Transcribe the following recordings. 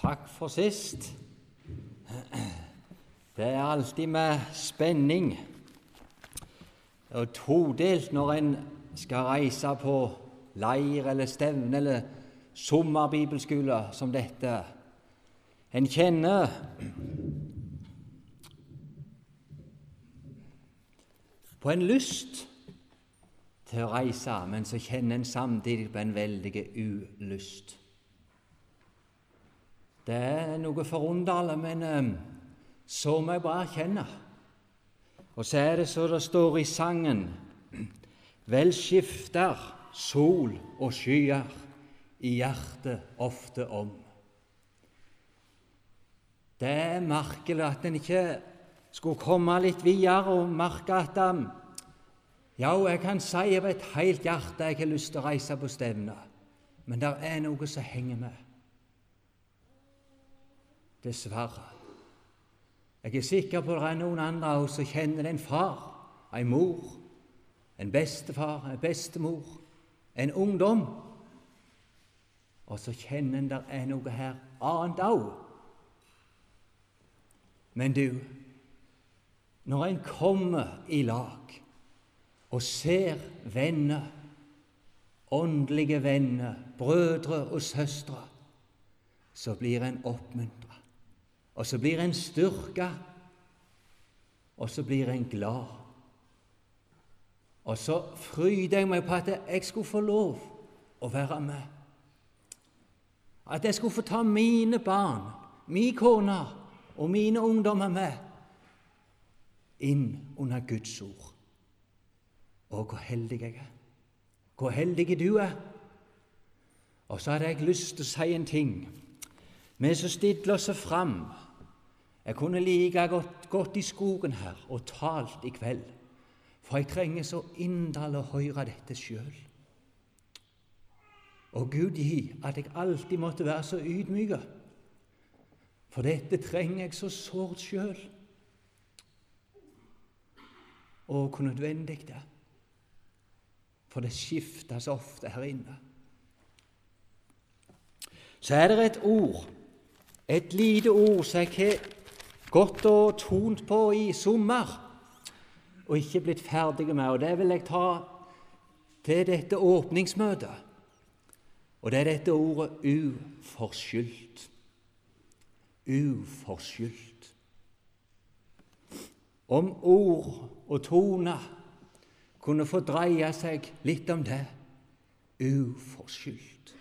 Takk for sist. Det er alltid med spenning og todelt når en skal reise på leir eller stevne eller sommerbibelskole som dette. En kjenner på en lyst til å reise, men så kjenner en samtidig på en veldig ulyst. Det er noe forunderlig, men så må jeg bare erkjenne. Og så er det så det står i sangen: vel skifter sol og skyer i hjertet ofte om. Det er merkelig at en ikke skulle komme litt videre og merke at ja, jeg kan si av et helt hjerte jeg har lyst til å reise på stevne, men det er noe som henger med. Dessverre. Jeg er sikker på at det er noen andre som kjenner en far, en mor, en bestefar, en bestemor, en ungdom, og så kjenner en der er noe her annet også. Men du, når en kommer i lag og ser venner, åndelige venner, brødre og søstre, så blir en oppmuntret. Og så blir en styrket, og så blir en glad. Og så fryder jeg meg på at jeg skulle få lov å være med. At jeg skulle få ta mine barn, min kone og mine ungdommer med inn under Guds ord. Og hvor heldig jeg er. Hvor heldig du er. Og så hadde jeg lyst til å si en ting. Vi som stiller oss fram. Jeg kunne like godt gått i skogen her og talt i kveld, for jeg trenger så inderlig å høre dette selv. Og Gud gi at jeg alltid måtte være så ydmyk, for dette trenger jeg så sårt selv. Og hvor nødvendig det er, for det skiftes ofte her inne. Så er det et ord, et lite ord som jeg har gått og tont på i sommer, og ikke blitt ferdig med, og det vil jeg ta til dette åpningsmøtet. Og det er dette ordet uforskyldt. Uforskyldt. Om ord og tone kunne få dreie seg litt om det. Uforskyldt.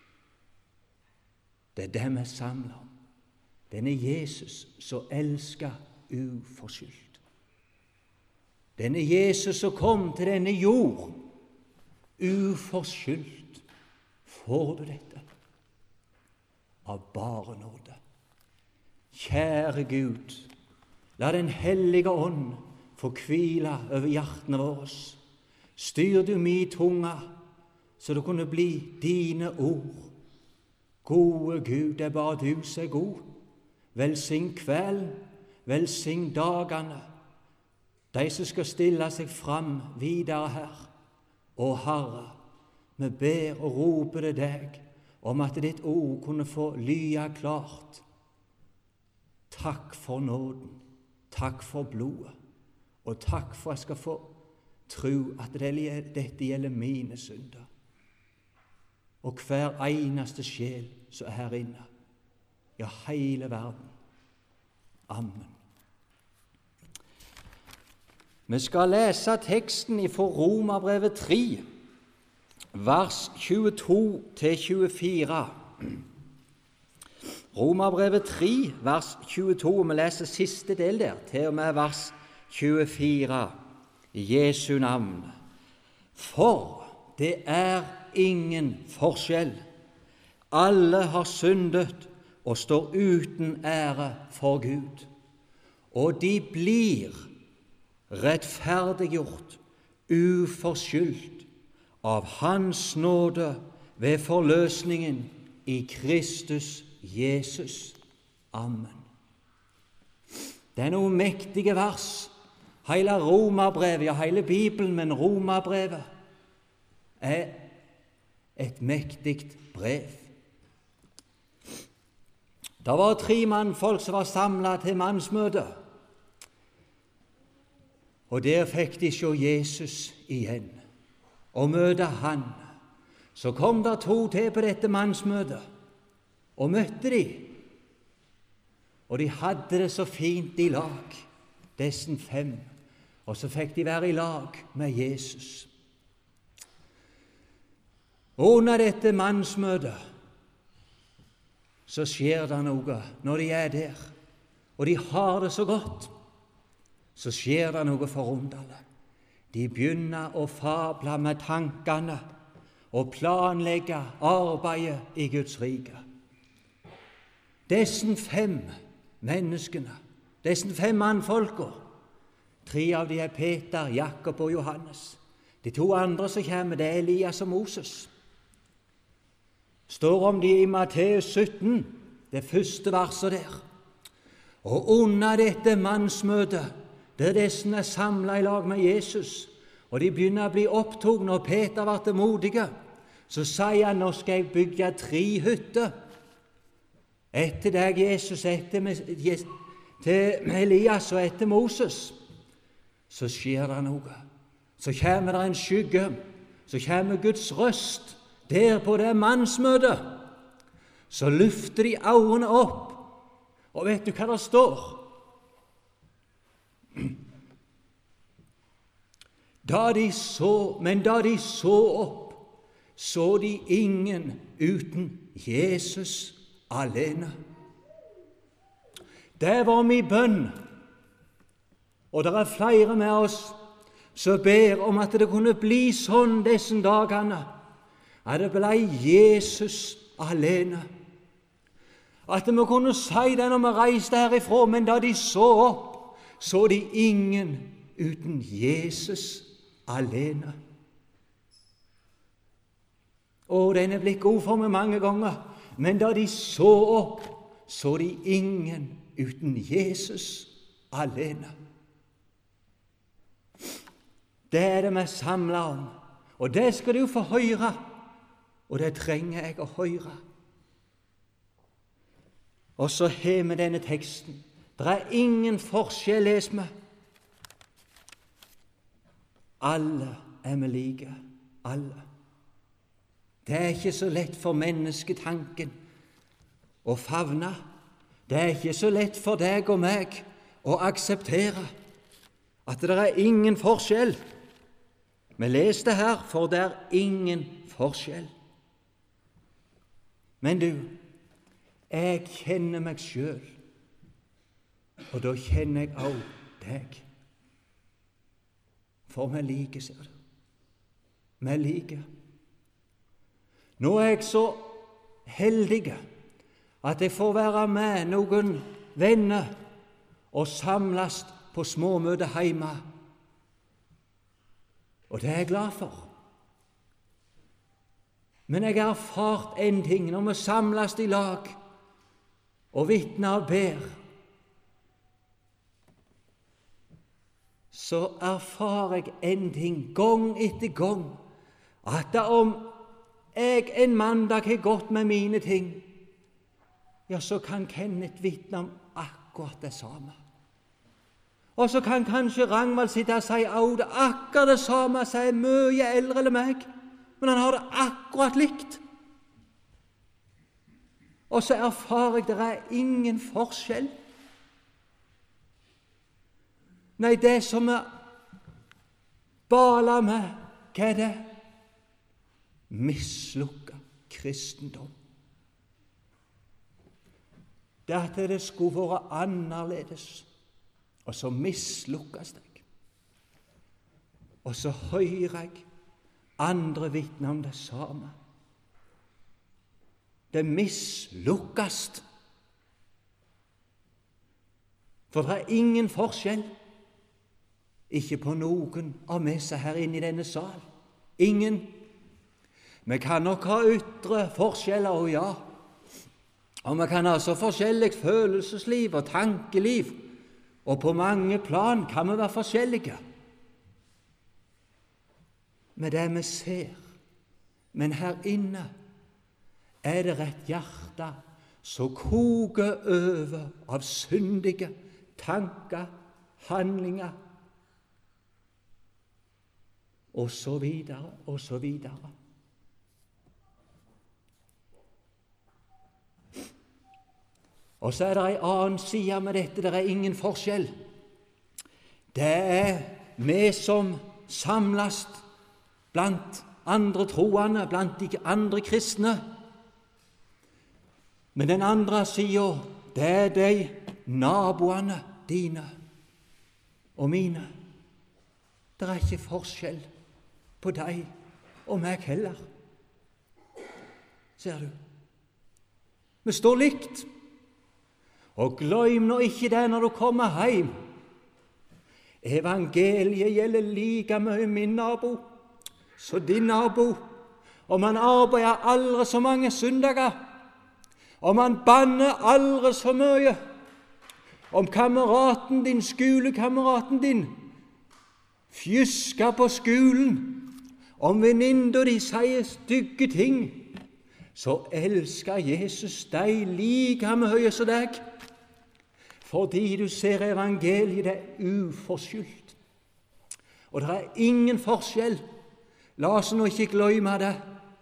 Det er det vi samler om. Denne Jesus som elsker uforskyldt. Denne Jesus som kom til denne jord uforskyldt. Får du dette? Av bare nåde. Kjære Gud, la den hellige ånd få hvile over hjertene våre. Styr du min tunge, så det kunne bli dine ord. Gode Gud, det er bare du som er god. Velsign kvelden, velsign dagene, de som skal stille seg fram videre her. Og Herre, vi ber og roper til deg om at ditt ord kunne få lye klart. Takk for nåden, takk for blodet, og takk for at jeg skal få tro at dette gjelder mine synder. Og hver eneste sjel som er her inne. Ja, hele verden. Amen. Vi skal lese teksten fra Romerbrevet 3, vers 22-24. Romerbrevet 3, vers 22, og vi leser siste del der, til og med vers 24, i Jesu navn. For det er ingen forskjell. Alle har syndet og står uten ære for Gud, og de blir rettferdiggjort uforskyldt av Hans nåde ved forløsningen i Kristus Jesus. Amen. Det er noen mektige vers. Hele Romerbrevet, ja, hele Bibelen, men Romerbrevet er et mektigt brev. Det var 3 mannfolk som var samlet til mannsmøte, og der fikk de se Jesus igjen og møte han. Så kom der 2 til på dette mannsmøtet og møtte de, og de hadde det så fint i lag, disse 5, og så fikk de være i lag med Jesus. Og under dette mannsmøtet så skjer det noe når de er der, og de har det så godt. Så skjer det noe forunderlig. De begynner å fable med tankene og planlegge arbeidet i Guds rike. Disse 5 menneskene, disse 5 mannfolker, 3 av de er Peter, Jakob og Johannes. De 2 andre som kommer, det er Elias og Moses. Står om de i Matteus 17, det første verset der. Og under dette mannsmøtet, der disse er samlet i lag med Jesus, og de begynner å bli opptatt når Peter ble modige, så sier han, nå skal jeg bygge 3 hytter. Etter deg, Jesus, til Elias og etter Moses. Så skjer det noe. Så kommer det en skygge, så kommer Guds røst der på det mannsmøtet. Så løfter de øynene opp, og vet du hva det står? Da de så opp, så de ingen uten Jesus alene. Det var min bønn, og det er flere med oss som ber om at det kunne bli sånn disse dagene, at det ble Jesus alene. At vi kunne si det når vi reiste herifra, men da de så opp, så de ingen uten Jesus alene. Og den er blitt god for meg mange ganger, men da de så opp, så de ingen uten Jesus alene. Det er det vi samler om, og det skal du få høre, og det trenger jeg å høre. Og så har vi denne teksten. Det er ingen forskjell, les meg. Alle er vi like, alle. Det er ikke så lett for mennesketanken å favne. Det er ikke så lett for deg og meg å akseptere at det er ingen forskjell. Vi leser det her, for det er ingen forskjell. Men du, jeg kjenner meg selv, og da kjenner jeg også deg. For vi liker, ser du. Vi liker. Nå er jeg så heldig at jeg får være med noen venner og samles på småmøte hjemme. Og det er jeg glad for. Men jeg har erfart en ting når vi samles i lag og vitner og ber. Så erfarer jeg en ting gang etter gang, at om jeg en mandag har gått med mine ting, ja, så kan Kenneth vitne om akkurat det samme. Og så kan kanskje Ragnvald sitte og si det akkurat det samme, så er mye eldre enn meg, men han har det akkurat likt. Og så erfarer jeg det er ingen forskjell. Nei, det som vi baler med, hva er det? Mislukka kristendom. Det at det skulle være annerledes, og så mislukkes jeg. Og så hører jeg andre vitne om det samme. Det mislukkes. For det er ingen forskjell. Ikke på noen av meg her inne i denne sal. Ingen. Vi kan nok ha ytre forskjeller, og ja. Og vi kan ha så forskjellig følelsesliv og tankeliv, og på mange plan kan vi være forskjellige. Med det vi ser. Men her inne er det et hjerte som koker over av syndige tanker, handlinger, og så videre, og så videre. Og så er det en annen side med dette. Det er ingen forskjell. Det er vi som samles blant andre troende, blant de andre kristne. Men den andre siden, det er de naboene dine og mine. Det er ikke forskjell på deg og meg heller. Ser du? Vi står likt. Og glem nå ikke det når du kommer hjem. Evangeliet gjelder like mye min nabo som din nabo. Og man arbeider aldri så mange søndager. Og man banner aldri så mye. Om kameraten din, skolekameraten din, fjusker på skolen, om venninna di sier stygge ting, så elsker Jesus deg like mye som deg, fordi du ser evangeliet, det er uforskyldt. Og det er ingen forskjell. La oss nå ikke glemme det.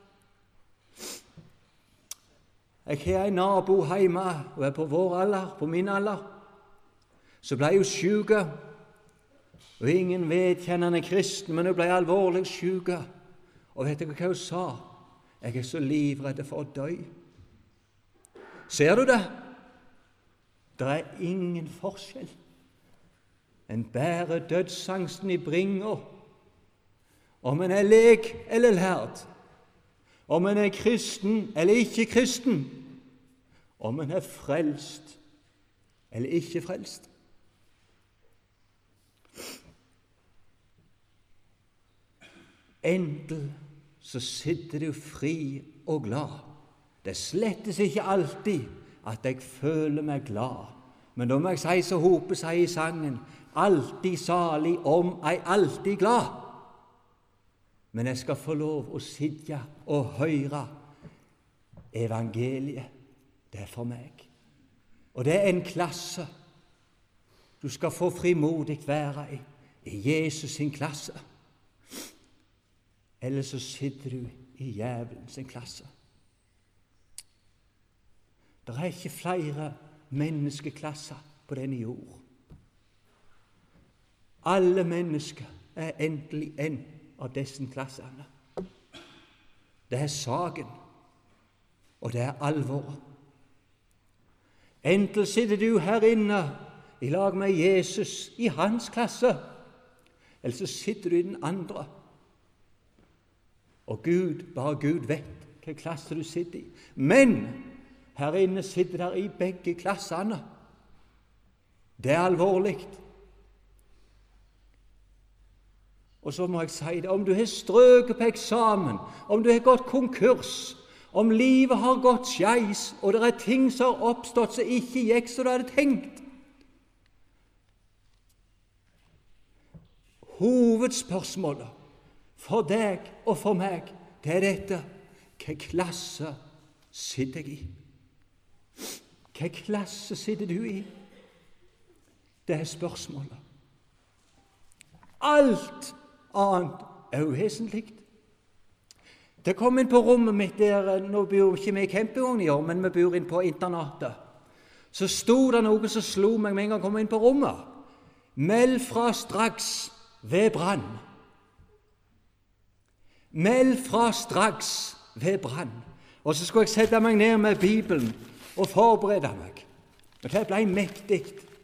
Jeg har en nabo hjemme, og er på vår alder, på min alder. Så ble hun syk, og ingen vedkjennende kristen, men hun ble alvorlig syk. Og vet dere hva hun sa? Jeg er så livredd for å dø. Ser du det? Det er ingen forskjell. En bærer dødsangsten i bringa, om en er lek eller lærd, om en er kristen eller ikke kristen, om en er frelst eller ikke frelst. Endelig så sitter du fri og glad. Det slettes ikke alltid at jeg føler meg glad, men da må jeg si så Hope sier i sangen, alltid salig om jeg alltid glad. Men jeg skal få lov å sitte og høre evangeliet. Det er for meg. Og det er en klasse du skal få frimodig være i Jesus sin klasse. Eller så sitter du i djevelen sin klasse. Det er ikke flere menneskeklasser på denne jord. Alle mennesker er endelig en av disse klassene. Det er saken, og det er alvoret. Enten sitter du her inne i lag med Jesus i hans klasse, eller så sitter du i den andre. Og Gud, bare Gud vet hvilken klasse du sitter i. Men her inne sitter der i begge klassene. Det er alvorlig. Og så må jeg si det, om du har strøket på eksamen, om du har gått konkurs, om livet har gått skeis, og det er ting som har oppstått som ikke gikk som du hadde tenkt. Hovedspørsmålet for deg og for meg, det er dette: hva klasse sitter jeg i? Hva klasse sitter du i? Det er spørsmålet. Alt annet er uvesentlig. Det kom inn på rommet mitt der, nå bor ikke vi i campingvogn i år, men vi bor inn på internatet. Så sto det noe som slo meg med en gang jeg kom inn på rommet. Meld fra straks ved brann. Meld fra straks ved brann. Og så skulle jeg sette meg ned med Bibelen og forberede meg. Men det ble mektig.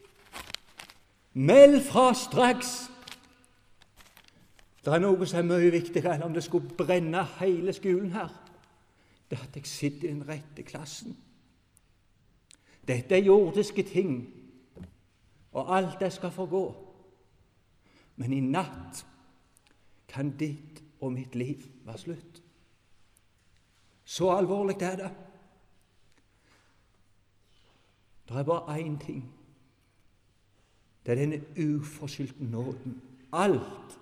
Meld fra straks. Det er noe som er mye viktigere enn om det skulle brenne hele skolen her. Det er at jeg sitter i den rette klassen. Dette er jordiske ting, og alt det skal forgå. Men i natt kan ditt og mitt liv være slutt. Så alvorlig er det. Det er bare én ting. Det er denne uforskyldte nåden. Alt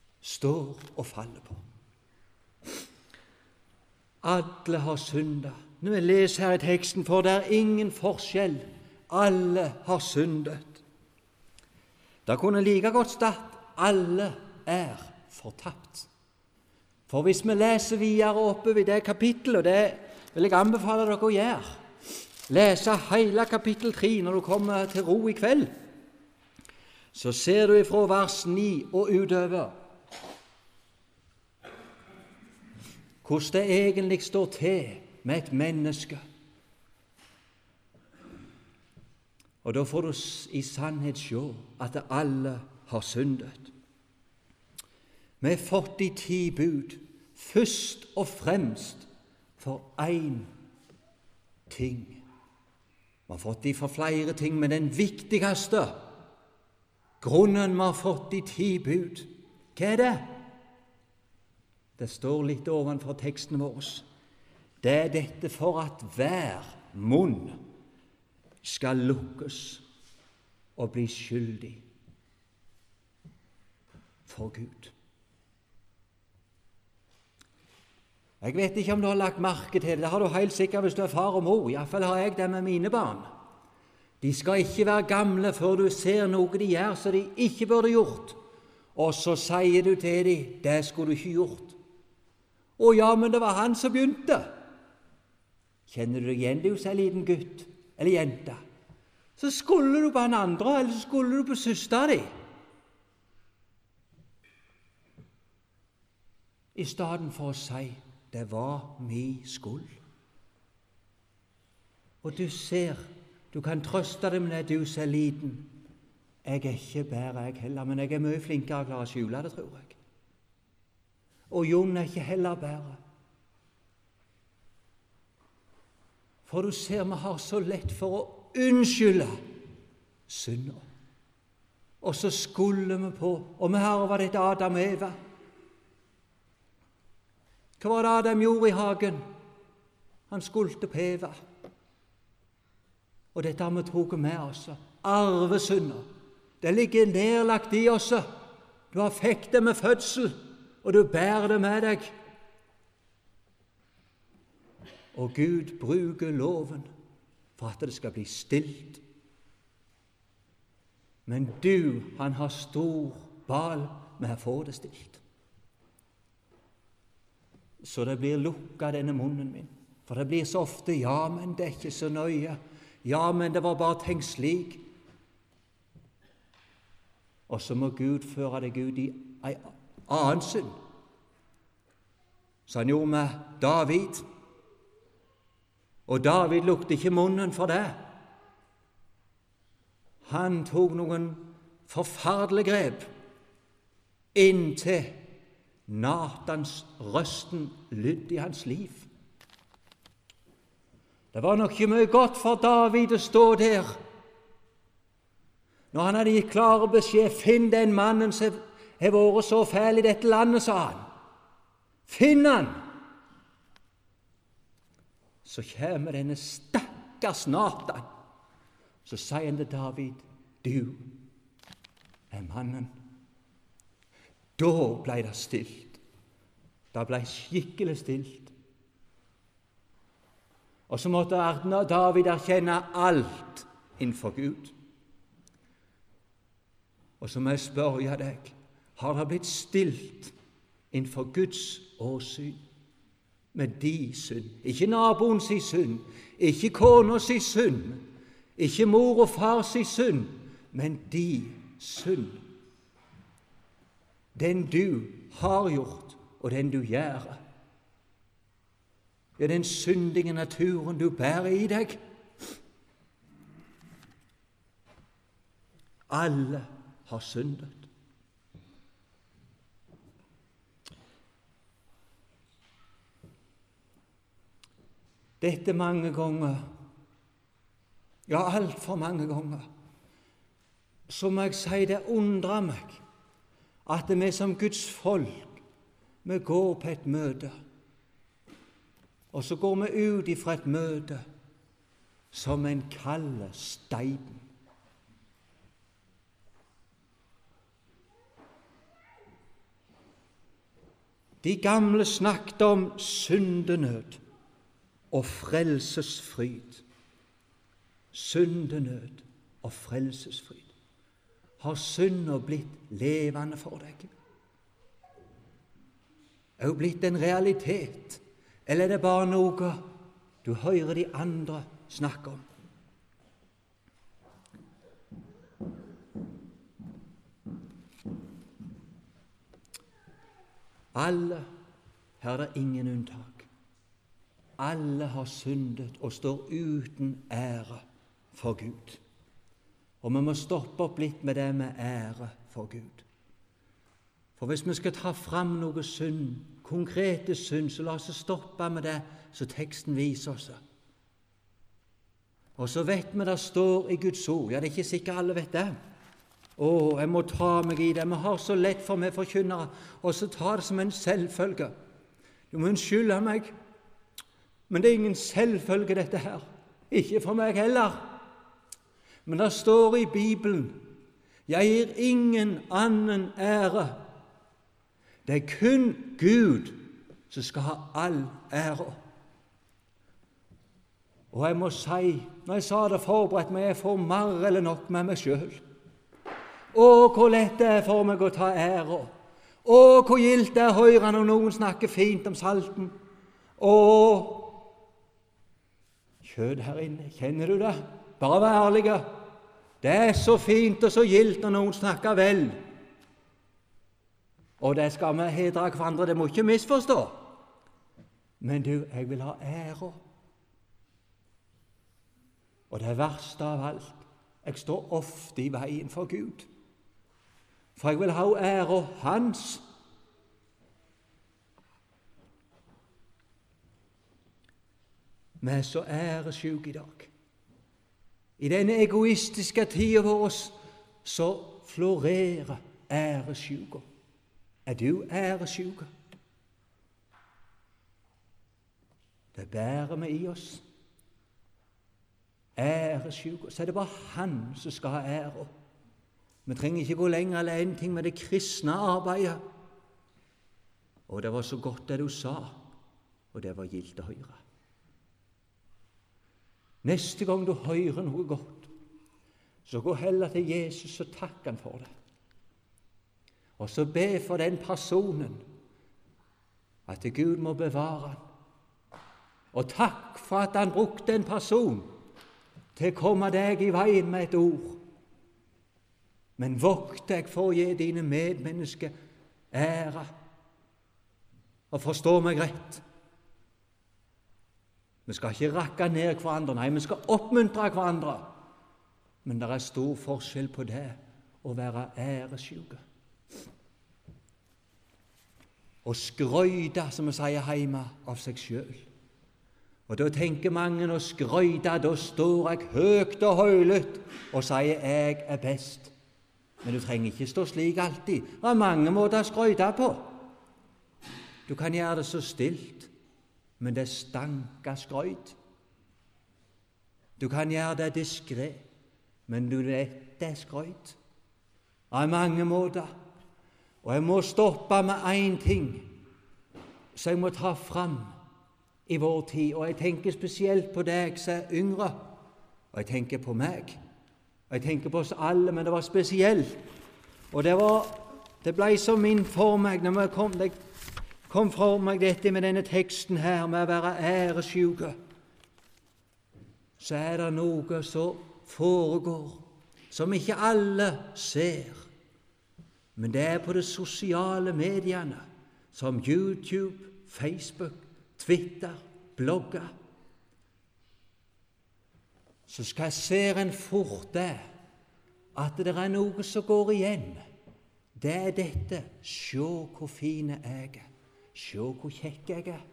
står og faller på. Alle har syndet når vi leser her i teksten, for det er ingen forskjell. Alle har syndet. Da kunne like godt stått alle er fortapt. For hvis vi leser videre oppe ved det kapittelet, og det vil jeg anbefale dere å gjøre, lese hele kapittel 3 når du kommer til ro i kveld, så ser du ifra vers 9 og utover hvordan det egentlig står til med et menneske. Og da får du i sannhet se at alle har syndet. Vi har fått de 10 bud, først og fremst for én ting. Vi har fått de for flere ting, men den viktigste grunnen vi har fått de 10 bud, hva er det? Det står litt ovenfor teksten vår. Det er dette for at hver munn skal lukkes og bli skyldig for Gud. Jeg vet ikke om du har lagt merke til det. Det har du helt sikkert hvis du er far og mor. I hvert fall har jeg det med mine barn. De skal ikke være gamle før du ser noe de gjør som de ikke burde gjort, og så sier du til dem, det skulle du ikke gjort. Å ja, men det var han som begynte. Kjenner du deg igjen, du som er liten gutt eller jente? Så skulle du på han andre, eller så skulle du på søster di. I stedet for å si, det var min skyld. Og du ser, du kan trøste deg med det, du som er liten. Jeg er ikke bedre, jeg heller, men jeg er mye flinkere til å skjule det, tror jeg. Og Jon er ikke heller bedre. For du ser, vi har så lett for å unnskylde synder. Og så skulder vi på, og vi har over dette Adam og Eva. Hva var det Adam gjorde i hagen? Han skuldte på Eva. Og dette har vi tatt med oss. Arvesynder. Det ligger nedlagt i oss. Du har fikk det med fødsel, og du bærer det med deg. Og Gud bruker loven for at det skal bli stilt. Men du, han har stor bal med å få det stilt. Så det blir lukket denne munnen min. For det blir så ofte, ja, men det er ikke så nøye. Ja, men det var bare tenkt slik. Og så må Gud føre deg ut i en annen synd. Så han gjorde med David. Og David lukte ikke munnen for det. Han tok noen forferdelige grep inntil Natans røsten lydde i hans liv. Det var nok ikke mye godt for David å stå der når han hadde gitt klare beskjed, finn den mannen som har vært så fæl i dette landet, sa han. Finn han! Så kommer denne stakkars Natan, så sier han til David, du er mannen. Da ble det stilt. Det ble skikkelig stilt. Og så måtte David erkjenne alt innenfor Gud. Og så må jeg spørre deg, har det blitt stilt innenfor Guds åsyn med de synd? Ikke naboens synd, ikke konas synd, ikke mor og fars synd, men de synd. Den du har gjort, og den du gjør. Det er den syndige naturen du bærer i deg. Alle har syndet. Dette mange ganger, ja, altfor mange ganger, så må jeg si det undrer meg at vi som Guds folk, vi går på et møte, og så går vi ut ifra et møte som en kald stein. De gamle snakket om syndenød. og frelsesfryd. Syndenød og frelsesfryd. Har synda blitt levende for deg? Er hun blitt en realitet, eller er det bare noe du hører de andre snakke om? Alle, her er det ingen unntak. Alle har syndet og står uten ære for Gud. Og vi må stoppe opp litt med det med ære for Gud. For hvis vi skal ta fram noe synd, konkrete synd, så la oss stoppe med det som teksten viser oss. Og så vet vi det står i Guds ord. Ja, det er ikke sikkert alle vet det. Jeg må ta meg i det. Vi har så lett for meg forkynnere, og så ta det som en selvfølge. Du må unnskylde meg, men det er ingen selvfølge dette her. Ikke for meg heller. Men det står i Bibelen, jeg gir ingen annen ære. Det er kun Gud som skal ha all ære. Og jeg må si, når jeg sa det forberedt meg, jeg får mer eller nok med meg selv. Hvor lett det er for meg å ta ære. Hvor gildt det er å høre når noen snakker fint om salten. Kjød her inne, kjenner du det? Bare vær ærlige. Det er så fint og så gildt når noen snakker vel. Og det skal vi hedre hverandre, det må ikke misforstå. Men du, jeg vil ha ære. Og det verste av alt, jeg står ofte i veien for Gud. For jeg vil ha ære hans. Vi er så æresjuke i dag. I denne egoistiske tiden vår så florerer æresjuke. Er du æresjuke? Det bærer vi i oss. Æresjuke. Så er det bare han som skal ha ære. Vi trenger ikke gå lenger eller en ting med det kristne arbeidet. Og det var så godt det du sa, og det var gildt å høre. Neste gang du hører noe godt, så gå heller til Jesus og takk han for det. Og så be for den personen at Gud må bevare han. Og takk for at han brukte en person til å komme deg i veien med et ord. Men vokt deg for å gi dine medmennesker ære. Og forstå meg rett. Vi skal ikke rakke ned hverandre, nei, vi skal oppmuntre hverandre. Men det er stor forskjell på det å være æresjuke. Og skrøyte, som vi sier hjemme, av seg selv. Og da tenker mange å skrøyte, da står jeg høyt og høylytt og sier jeg er best. Men du trenger ikke stå slik alltid. Det er mange måter å skrøyte på. Du kan gjøre det så stilt, men det stanker skrøyt. Du kan gjøre det diskret, men du vet det er skrøyt. Det er mange måter. Og jeg må stoppe med en ting som jeg må ta fram i vår tid. Og jeg tenker spesielt på deg som er yngre, og jeg tenker på meg. Og jeg tenker på oss alle, men det var spesielt. Og det ble så min for meg når jeg kom for meg dette med denne teksten her, med å være æresjuke. Så er det noe som foregår, som ikke alle ser. Men det er på de sosiale mediene, som YouTube, Facebook, Twitter, blogger. Så ser en fort det, at det er noe som går igjen. Det er dette: se hvor fin jeg er, se hvor kjekk jeg er,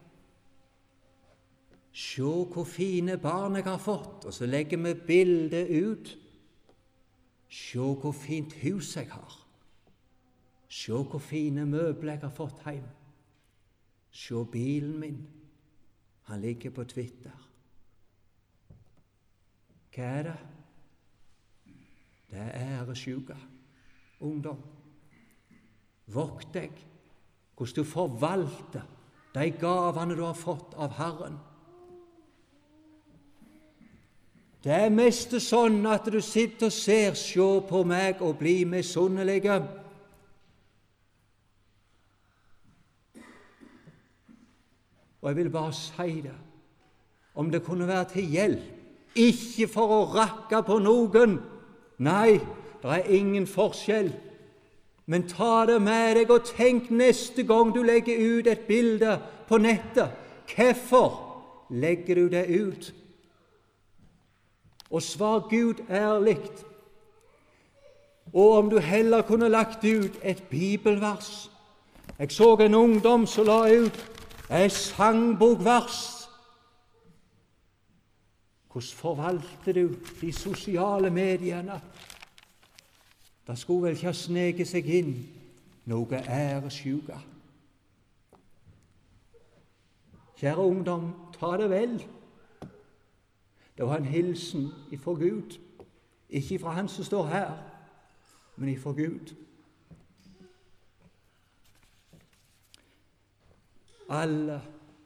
se hvor fine barn jeg har fått, og så legger vi bildet ut. Se hvor fint hus jeg har, se hvor fine møbler jeg har fått hjem, se bilen min, han ligger på Twitter. Hva er det? Det er æresjuke, ungdom. Vokt deg hvordan du forvalter de gavene du har fått av Herren. Det er mest sånn at du sitter og ser, se på meg og blir misunnelige. Og jeg vil bare si det, om det kunne være til hjelp, ikke for å rakke på noen. Nei, det er ingen forskjell. Men ta det med deg og tenk neste gang du legger ut et bilde på nettet. Hvorfor legger du det ut? Og svar Gud ærlig. Og om du heller kunne lagt ut et bibelvers. Jeg så en ungdom som la ut et sangbokvers. Hvordan forvalter du de sosiale mediene? Det skulle vel ikke sneke seg inn noe æresjuke. Kjære ungdom, ta det vel. Det var en hilsen ifra Gud, ikke ifra han som står her, men ifra Gud. Alle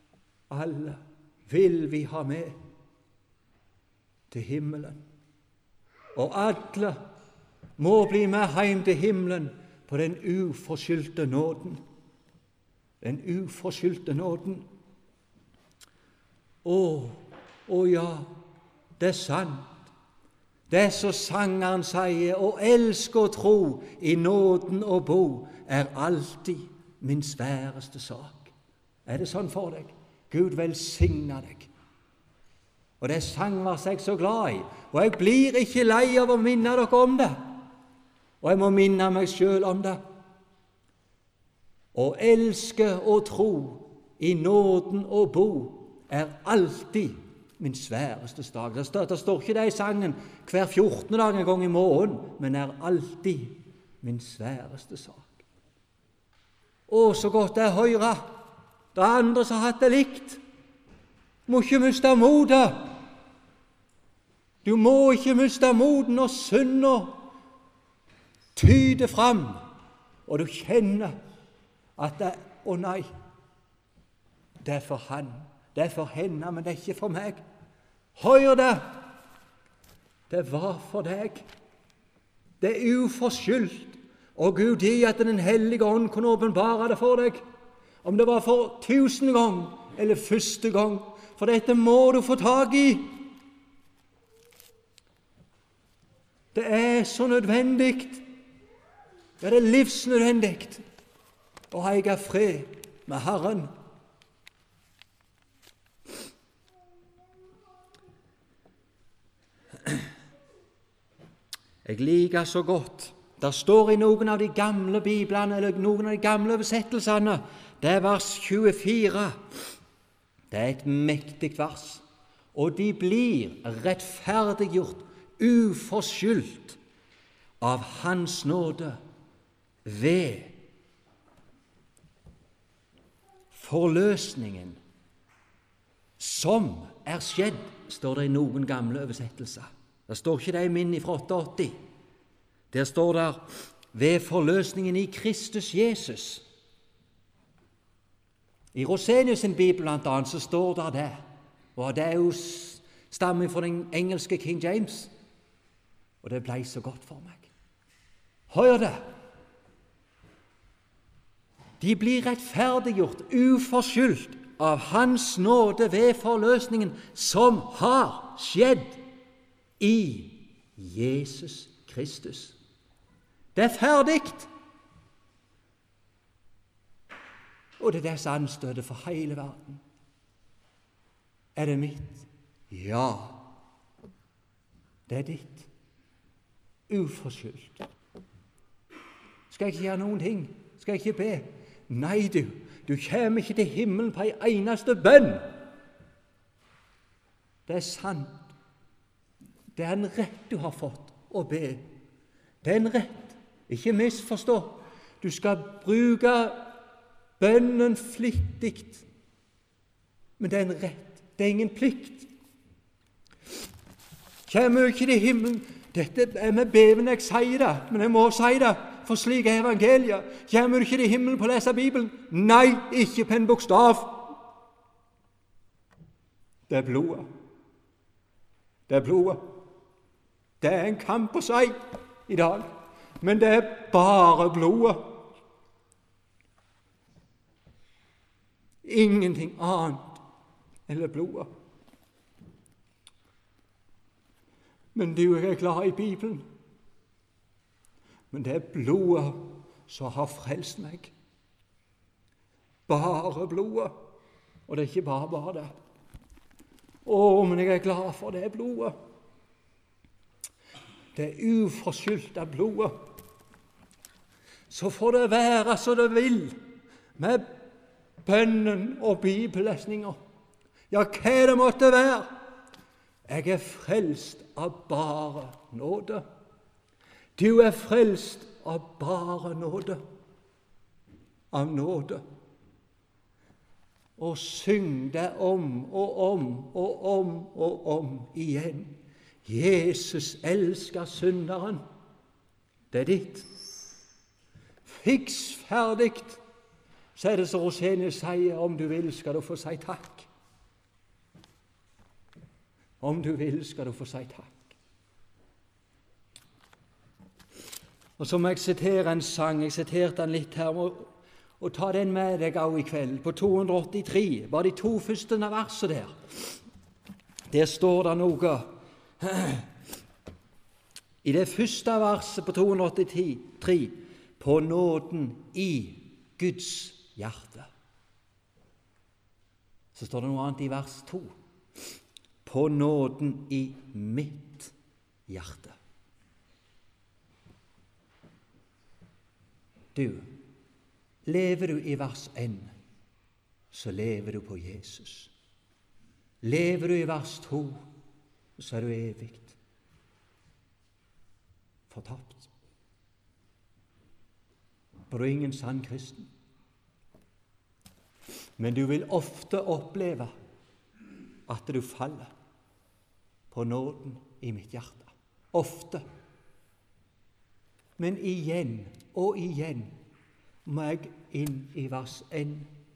vil vi ha med til himmelen. Og alle må bli med hjem til himmelen på den uforskyldte nåden. Den uforskyldte nåden. Å ja, det er sant. Det er så sangeren sier, å elske og tro i nåden og bo er alltid min sværeste sak. Er det sånn for deg? Gud velsigna deg. Og det sangvers jeg så glad i, og jeg blir ikke lei av å minne dere om det. Og jeg må minne meg selv om det. Å elske og tro i nåden og bo er alltid min sværeste sak. Det står ikke det i sangen hver 14. dag en gang i morgen, men er alltid min sværeste sak. Å, så godt det er å høre. Det er andre som har hatt det likt. Du må ikke miste motet. Du må ikke miste moten når synda tyder fram, og du kjenner at det, å nei, det er for han. Det er for henne, men det er ikke for meg. Hør det! Det var for deg. Det er uforskyldt, og Gud gir at Den hellige ånd kunne åpenbare det for deg. Om det var for 1000 gang eller første gang, for dette må du få tag i. Det er så nødvendig. Det er livsnødvendig å ha fred med Herren. Jeg liker så godt. Det står i noen av de gamle biblene, eller noen av de gamle oversettelsene, det er vers 24. Det er et mektig vers. Og de blir rettferdiggjort, uforskyldt, av Hans nåde ved forløsningen som er skjedd, står det i noen gamle oversettelser. Det står ikke det i min fra 88. Der står det ved forløsningen i Kristus Jesus. I Rosenius sin bibel blant annet så står det, og det er jo stammer fra den engelske King James, og det ble så godt for meg. Hør det! De blir rettferdiggjort, uforskyldt, av Hans nåde ved forløsningen som har skjedd i Jesus Kristus. Det er ferdig. Og det er det som anstøter for hele verden. Er det mitt? Ja. Det er ditt. Uforskyldt. Skal jeg ikke gjøre noen ting? Skal jeg ikke be? Nei, du kommer ikke til himmelen på en eneste bønn. Det er sant. Det er en rett du har fått å be. Det er en rett. Ikke misforstå. Du skal bruke bønnen flittig. Men det er en rett. Det er ingen plikt. Kommer du ikke til himmelen? Dette er med beven jeg sier det, men jeg må si det, for slik er evangeliet. Kommer du ikke til himmelen på å lese Bibelen? Nei, ikke på en bokstav. Det er blodet. det er blodet. Det er en kamp å si i dag, men det er bare blodet. Ingenting annet enn blodet. Men du, jeg er glad i Bibelen. Men det er blodet som har frelst meg. Bare blodet. Og det er ikke bare det. Men jeg er glad for det blodet. Det er uforskyldt av blodet. Så får det være så det vil med bønnen og bibellesninger. Ja, hva det måtte være. Jeg er frelst av bare nåde. Du er frelst av bare nåde. Av nåde. Og syng det om og om og om og om igjen. Jesus elsker synderen. Det er ditt. Fiks ferdig. Så er det så Rosenius sier, om du vil skal du få si takk. Om du vil skal du få si takk. Og så må jeg sitere en sang. Jeg siterte den litt her, og ta den med deg også i kveld. På 283, bare de 2 første versene der. Der står det noe. I det første verset på 283, på nåden i Guds hjerte. Så står det noe annet i vers 2. På nåden i mitt hjerte. Du, lever du i vers 1, så lever du på Jesus. Lever du i vers 2, så er du evig fortapt. For du er ingen sann kristen. Men du vil ofte oppleve at du faller på nåden i mitt hjerte. Ofte. Men igjen og igjen må jeg inn i vers 1.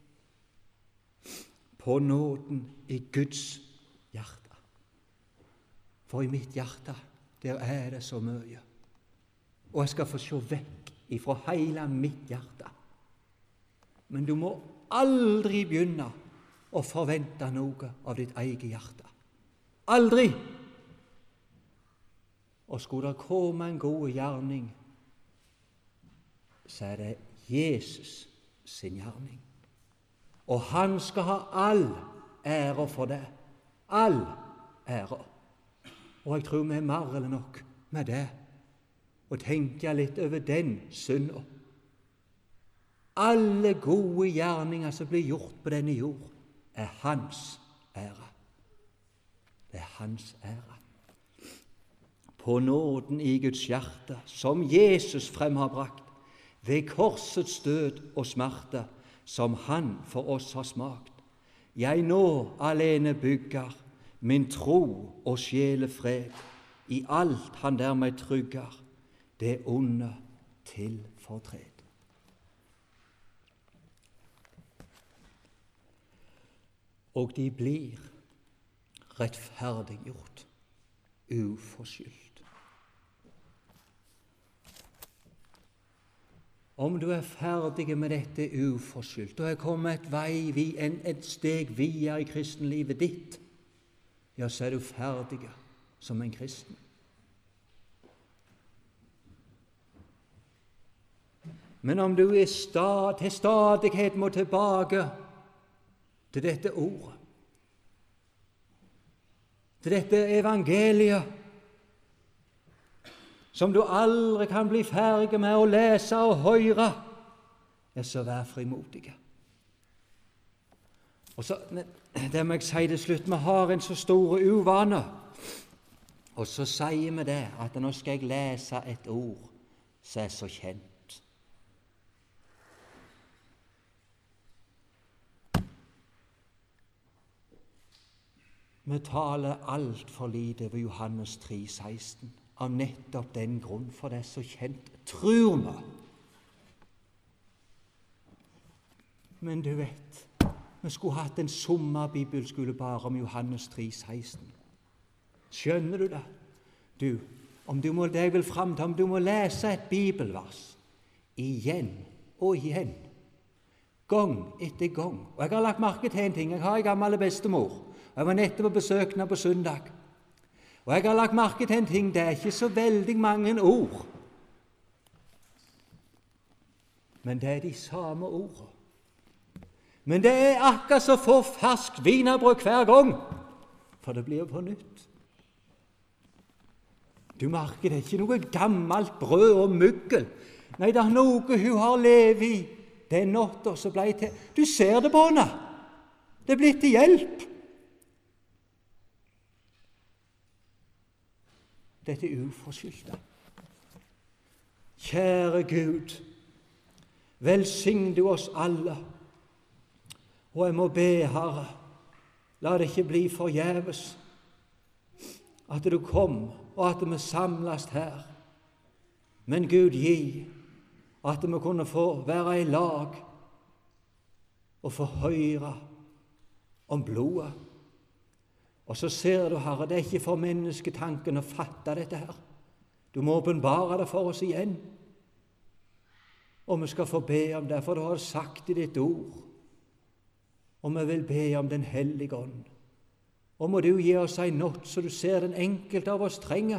På nåden i Guds hjerte. For i mitt hjerte, der er det så mye. Og jeg skal få se vekk ifra hele mitt hjerte. Men du må aldri begynne å forvente noe av ditt eget hjerte. Aldri! Og skulle det komme en god gjerning, så er det Jesus sin gjerning. Og han skal ha all ære for det. All ære. Og jeg tror vi er mer eller nok med det. Og tenke litt over den synden. Alle gode gjerninger som blir gjort på denne jord, er hans ære. Det er hans ære. På nåden i Guds hjerte, som Jesus frem har brakt, ved korsets død og smerte, som han for oss har smakt. Jeg nå alene bygger min tro og sjelefred, i alt han dermed trygger, det onde til fortred. Og de blir rettferdiggjort, uforskyldt. Om du er ferdig med dette uforskyldt, og er kommet et steg videre i kristenlivet ditt, ja, så er du ferdig som en kristen. Men om du til stadighet må tilbake til dette ordet, til dette evangeliet, som du aldri kan bli ferdig med å lese og høre, så vær frimodige. Og så, det må jeg si til slutt, vi har en så stor uvane, og så sier vi det, at nå skal jeg lese et ord som er så kjent. Vi taler alt for lite ved Johannes 3,16, av nettopp den grunn, for det er så kjent, tror vi. Men du vet, vi skulle hatt en sommerbibelskole bare om Johannes 3,16. Skjønner du det? Du, om du må, det jeg vil fram til, om du må lese et bibelvers igjen og igjen, gang etter gang. Og jeg har lagt merke til en ting. Jeg har en gammel bestemor, og jeg var nettopp på besøk henne på søndag. Og jeg har lagt merke til en ting. Det er ikke så veldig mange ord, men det er de samme ordene. Men det er akkurat så få ferskt wienerbrød hver gang, for det blir på nytt. Du merker, det er ikke noe gammelt brød og muggel. Nei, det er noe hun har levet i den natta som ble til. Du ser det på henne. Det er blitt til hjelp. Dette er uforskyldt. Kjære Gud, velsign du oss alle. Og jeg må be, Herre, la det ikke bli forgjeves at du kom, og at vi samles her. Men Gud, gi at vi kunne få være i lag og få høre om blodet. Og så ser du, Herre, det er ikke for mennesketanken å fatte dette her. Du må åpenbare det for oss igjen. Og vi skal få be om det, for du har sagt i ditt ord. Og vi vil be om Den hellige ånd. Og må du gi oss en nått, så du ser den enkelte av oss trenger,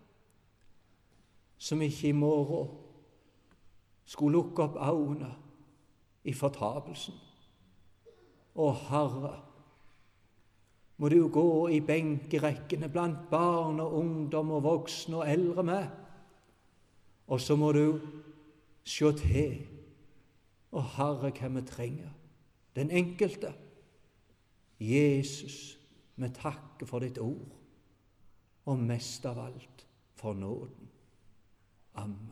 som ikke i morgen skulle lukke opp øynene i fortapelsen. Å Herre, må du gå i benkerekkene blant barn og ungdom og voksne og eldre med, og så må du se til, å Herre, hva vi trenger. Den enkelte. Jesus, vi takker for ditt ord, og mest av alt for nåden. Amen.